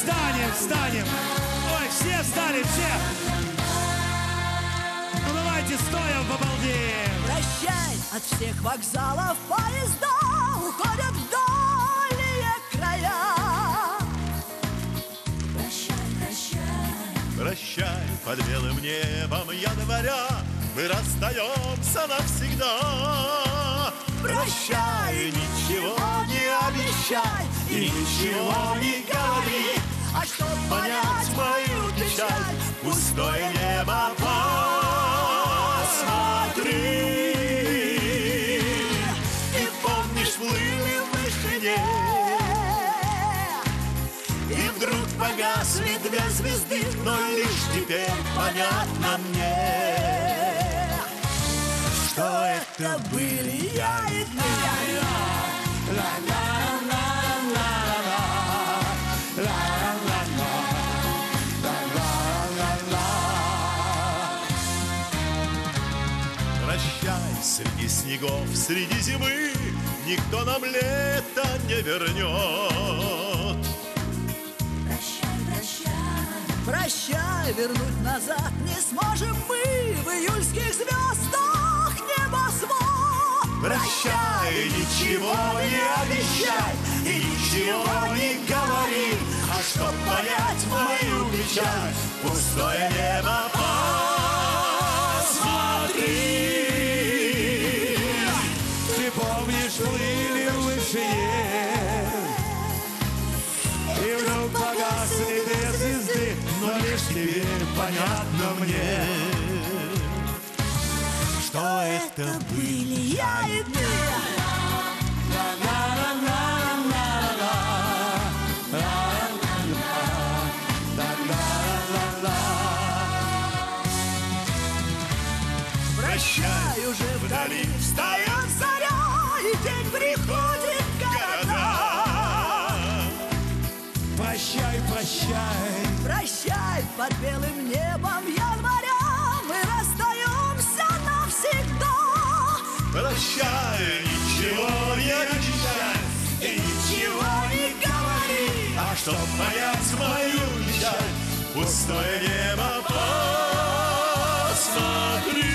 встанем, встанем. Ой, все встали, все. Ну давайте стоя побалдеем. Прощай, от всех вокзалов поезда уходят в дальние края. Прощай, прощай. Прощай, под белым небом января мы расстаемся навсегда. Прощай, ничего не обещай и ничего не говори. а чтоб Понять мою печаль, пустое небо посмотри. И помнишь, плыли в вышине, и вдруг погасли две звезды, но лишь теперь понятно мне, что это были я и ты. Прощай, среди снегов, среди зимы никто нам лето не вернет. Прощай, прощай. Прощай, вернуть назад не сможем мы в июльских звездах небосвод. Прощай, ничего не обещай и ничего не говори, а чтоб понять мою печаль, пустое небо посмотри. Ты помнишь, плыли в вышине, и вдруг погасли две звезды, но лишь теперь понятно мне, что это Были я и ты. Прощай, Уже вдали встает заря, и день приходит в города. Прощай, прощай. Прощай, под белым небом января мы расстаемся навсегда. Прощай, ничего не обещай и ничего не говори, а чтоб понять мою печаль, пустое небо посмотри.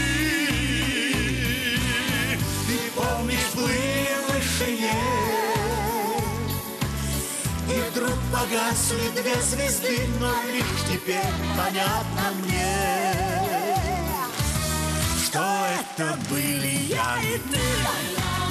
Ты помнишь, плыли в вышине, и вдруг погасли две звезды, но лишь теперь понятно мне, что это были я и ты.